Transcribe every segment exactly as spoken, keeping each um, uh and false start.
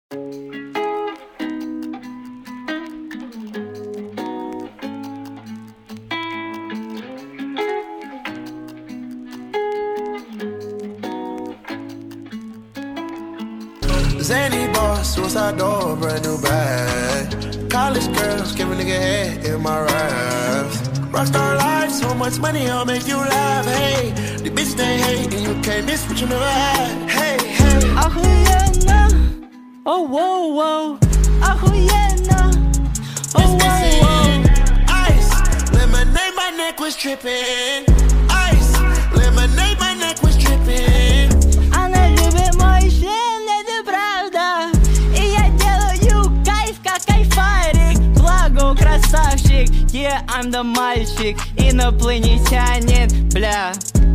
Zany boss, suicide door, brand new bag. College girls, give a nigga head in my raps. Rockstar life, so much money, I'll make you laugh. Hey, the bitch they hate, and you can't miss what you never had. Hey, hey. Охуенно, oh, whoa, whoa. Охуенно, oh, whoa, whoa. Ice, lemonade, my neck was tripping. Ice, lemonade, my neck was tripping. Она любит мой член, это правда. И я делаю кайф, как кайфарик. Благо, красавчик, yeah, I'm the мальчик. Инопланетянин, бля.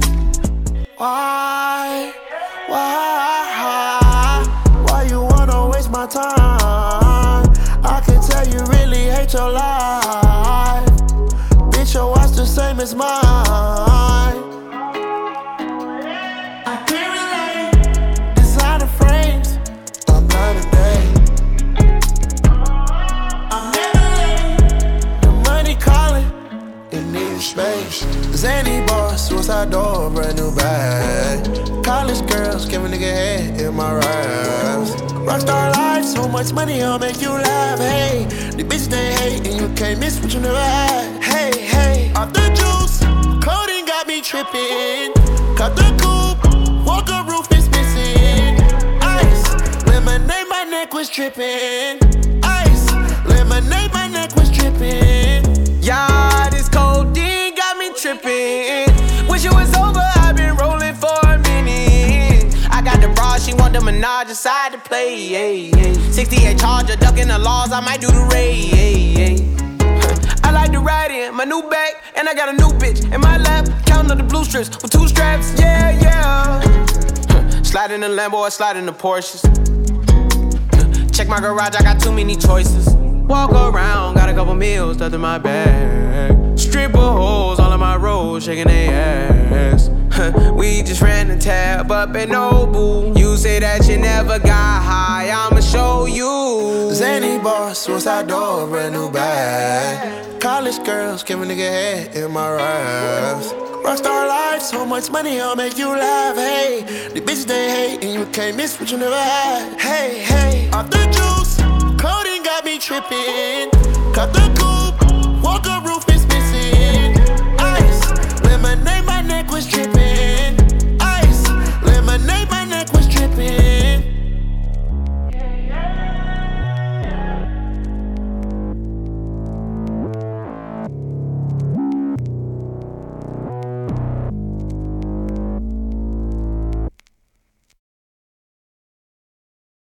Why, why, why you wanna waste my time? I can tell you really hate your life. Bitch, your watch the same as mine. I can't relate. Designer frames, I'm not a day. I'm never late. The money calling, it needs space. Zany boss, suicide door, brand new bag. College girls, give a nigga head in my raps. Rockstar life, so much money, I'll make you laugh. Hey, the bitch they hate, and you can't miss what you never had. Hey, hey, off the juice, coding got me tripping. Cut the coupe, walker roof is missing. Ice, lemonade, my neck was tripping. Ice, lemonade, my neck was tripping. Yeah, this codeine got me tripping. Wish it was over, I've been rolling for a minute. I got the bra, she want the Minaj inside to play. Yeah, yeah. sixty-eight Charger, ducking the laws, I might do the raid. Yeah, yeah. I like to ride in my new bag, and I got a new bitch in my lap, counting up the blue strips with two straps. Yeah, yeah. Slide in the Lambo or slide in the Porsches. Check my garage, I got too many choices. Walk around, got a couple meals stuffed in my bag. Stripper hoes all on my road, shaking their ass. We just ran the tab up at Nobu. You say that you never got high, I'ma show you. Zany boss, suicide door, brand new bag. College girls, give a nigga head in my raps. Rockstar life, so much money, I'll make you laugh. Hey, the bitch they hate, and you can't miss what you never had. Hey, hey, off the juice, coding got me tripping. Cut the